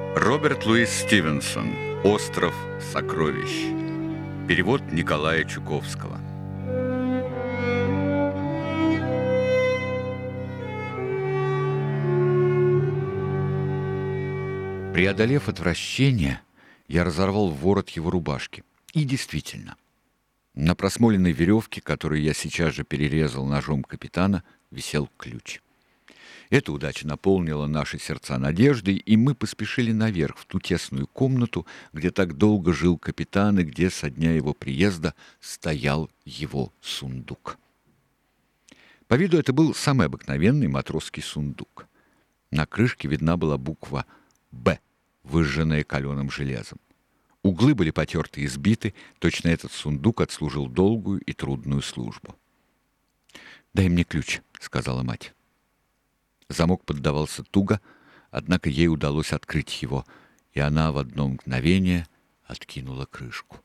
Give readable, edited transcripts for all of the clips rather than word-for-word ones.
Роберт Луис Стивенсон. «Остров сокровищ». Перевод Николая Чуковского. Преодолев отвращение, я разорвал ворот его рубашки. И действительно, на просмоленной веревке, которую я сейчас же перерезал ножом капитана, висел ключ. Эта удача наполнила наши сердца надеждой, и мы поспешили наверх, в ту тесную комнату, где так долго жил капитан и где со дня его приезда стоял его сундук. По виду это был самый обыкновенный матросский сундук. На крышке видна была буква «Б», выжженная каленым железом. Углы были потерты и сбиты, точно этот сундук отслужил долгую и трудную службу. «Дай мне ключ», — сказала мать. Замок поддавался туго, однако ей удалось открыть его, и она в одно мгновение откинула крышку.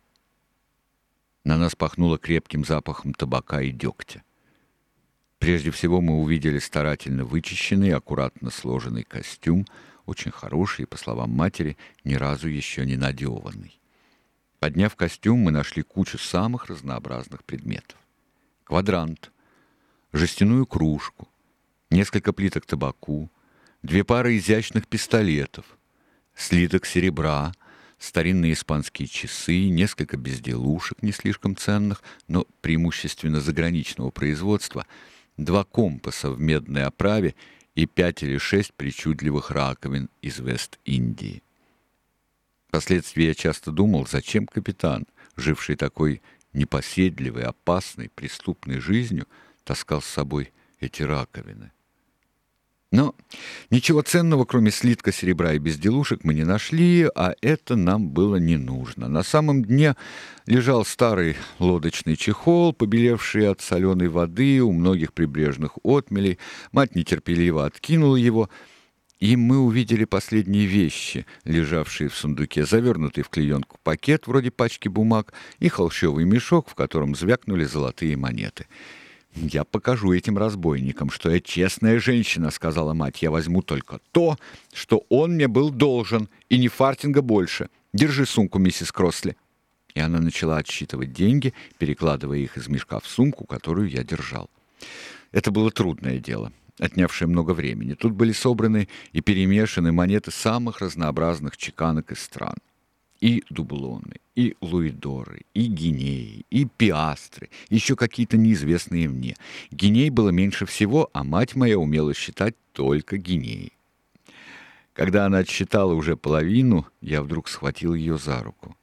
На нас пахнуло крепким запахом табака и дегтя. Прежде всего мы увидели старательно вычищенный, аккуратно сложенный костюм, очень хороший, по словам матери, ни разу еще не надеванный. Подняв костюм, мы нашли кучу самых разнообразных предметов. Квадрант, жестяную кружку, несколько плиток табаку, 2 пары изящных пистолетов, слиток серебра, старинные испанские часы, несколько безделушек, не слишком ценных, но преимущественно заграничного производства, 2 компаса в медной оправе и 5 или 6 причудливых раковин из Вест-Индии. Впоследствии я часто думал, зачем капитан, живший такой непоседливой, опасной, преступной жизнью, таскал с собой эти раковины. Но ничего ценного, кроме слитка серебра и безделушек, мы не нашли, а это нам было не нужно. На самом дне лежал старый лодочный чехол, побелевший от соленой воды у многих прибрежных отмелей. Мать нетерпеливо откинула его, и мы увидели последние вещи, лежавшие в сундуке, завернутый в клеенку пакет, вроде пачки бумаг, и холщовый мешок, в котором звякнули золотые монеты. «Я покажу этим разбойникам, что я честная женщина», — сказала мать. «Я возьму только то, что он мне был должен, и ни фартинга больше. Держи сумку, миссис Кросли». И она начала отсчитывать деньги, перекладывая их из мешка в сумку, которую я держал. Это было трудное дело, отнявшее много времени. Тут были собраны и перемешаны монеты самых разнообразных чеканок и стран. И дублоны, и луидоры, и гинеи, и пиастры, еще какие-то неизвестные мне. Гиней было меньше всего, а мать моя умела считать только гинеи. Когда она отсчитала уже половину, я вдруг схватил ее за руку.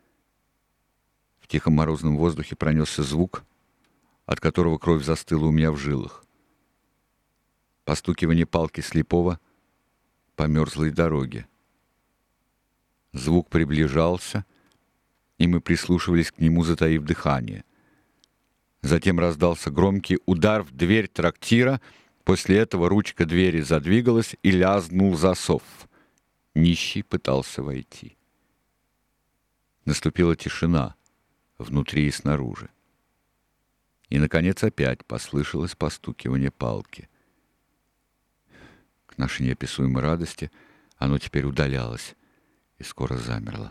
В тихом морозном воздухе пронесся звук, от которого кровь застыла у меня в жилах. Постукивание палки слепого по мерзлой дороге. Звук приближался, и мы прислушивались к нему, затаив дыхание. Затем раздался громкий удар в дверь трактира. После этого ручка двери задвигалась, и лязнул засов. Нищий пытался войти. Наступила тишина внутри и снаружи. И, наконец, опять послышалось постукивание палки. К нашей неописуемой радости оно теперь удалялось и скоро замерло.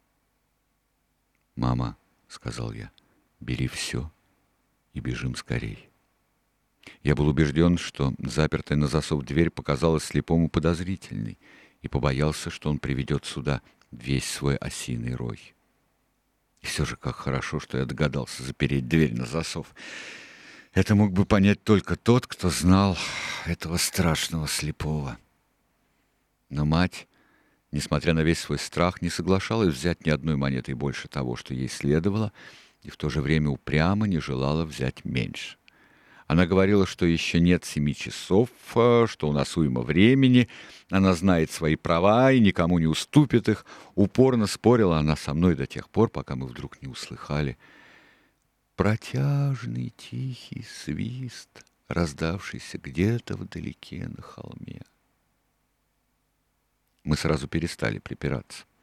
«Мама», — сказал я, — «бери все и бежим скорей». Я был убежден, что запертая на засов дверь показалась слепому подозрительной, и побоялся, что он приведет сюда весь свой осиный рой. И все же как хорошо, что я догадался запереть дверь на засов. Это мог бы понять только тот, кто знал этого страшного слепого. Но мать, несмотря на весь свой страх, не соглашалась взять ни одной монетой больше того, что ей следовало, и в то же время упрямо не желала взять меньше. Она говорила, что еще нет 7 часов, что у нас уйма времени, она знает свои права и никому не уступит их. Упорно спорила она со мной до тех пор, пока мы вдруг не услыхали протяжный тихий свист, раздавшийся где-то вдалеке на холме. Мы сразу перестали припираться.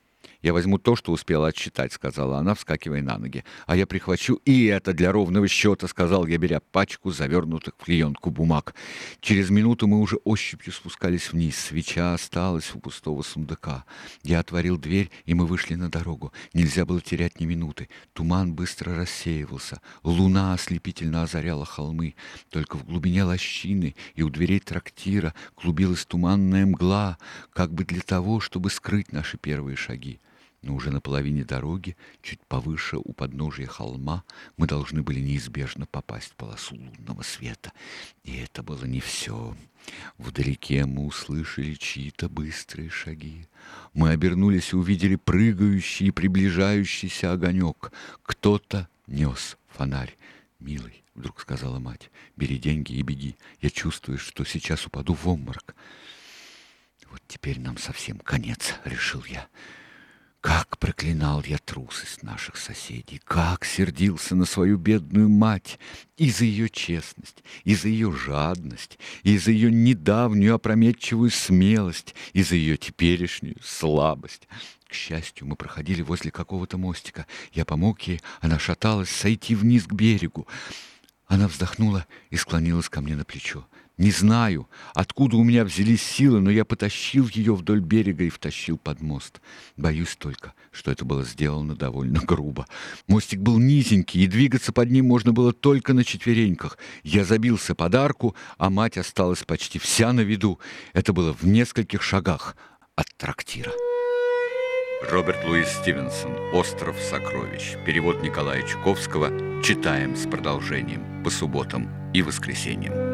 «Я возьму то, что успела отсчитать», — сказала она, вскакивая на ноги. «А я прихвачу и это для ровного счета», — сказал я, беря пачку завернутых в клеенку бумаг. Через минуту мы уже ощупью спускались вниз. Свеча осталась у пустого сундука. Я отворил дверь, и мы вышли на дорогу. Нельзя было терять ни минуты. Туман быстро рассеивался. Луна ослепительно озаряла холмы. Только в глубине лощины и у дверей трактира клубилась туманная мгла, как бы для того, чтобы скрыть наши первые шаги. Но уже на половине дороги, чуть повыше у подножия холма, мы должны были неизбежно попасть в полосу лунного света. И это было не все. Вдалеке мы услышали чьи-то быстрые шаги. Мы обернулись и увидели прыгающий и приближающийся огонек. Кто-то нес фонарь. «Милый», — вдруг сказала мать, — «бери деньги и беги. Я чувствую, что сейчас упаду в обморок». «Вот теперь нам совсем конец», — решил я. Как проклинал я трусость наших соседей, как сердился на свою бедную мать и за ее честность, и за ее жадность, и за ее недавнюю опрометчивую смелость, и за ее теперешнюю слабость. К счастью, мы проходили возле какого-то мостика. Я помог ей, она шаталась, сойти вниз к берегу. Она вздохнула и склонилась ко мне на плечо. Не знаю, откуда у меня взялись силы, но я потащил ее вдоль берега и втащил под мост. Боюсь только, что это было сделано довольно грубо. Мостик был низенький, и двигаться под ним можно было только на четвереньках. Я забился под арку, а мать осталась почти вся на виду. Это было в нескольких шагах от трактира. Роберт Луис Стивенсон. «Остров сокровищ». Перевод Николая Чуковского. Читаем с продолжением по субботам и воскресеньям.